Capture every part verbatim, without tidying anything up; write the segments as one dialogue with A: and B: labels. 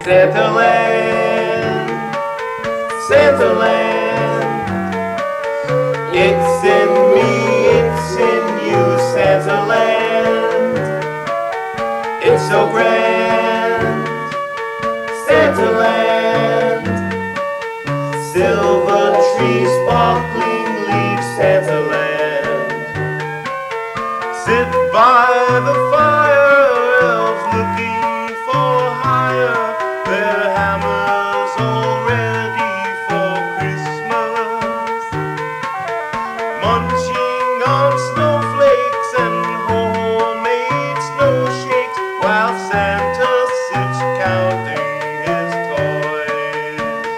A: Santa Land, Santa Land. It's in me, it's in you, Santa Land. It's so grand, Santa Land. Silver trees, sparkling leaves, Santa Land. Sit by the fire, elves looking for hire. Their hammers all ready for Christmas. Munching on snowflakes and homemade snow shakes, while Santa sits counting his toys.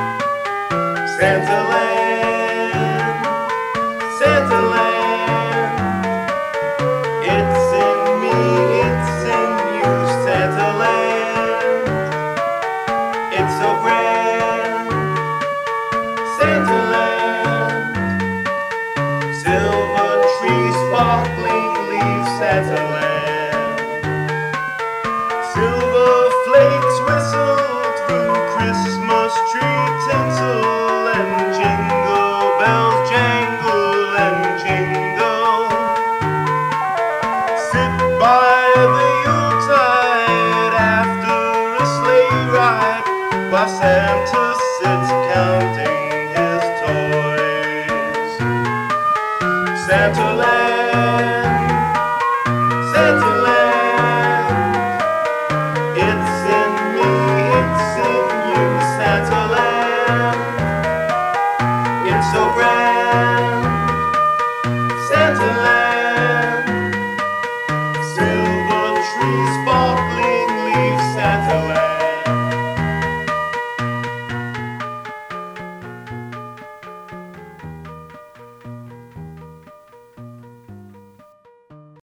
A: Santa Land, Santa Land. It's in me, it's in you, Santa Land. It's so grand, Santa Land. Silver trees, sparkling leaves, Santa Land. Silver flakes whistle through Christmas tree tinsel, and jingle bells jangle and jingle. Sit by the Yuletide after a sleigh ride, while Santa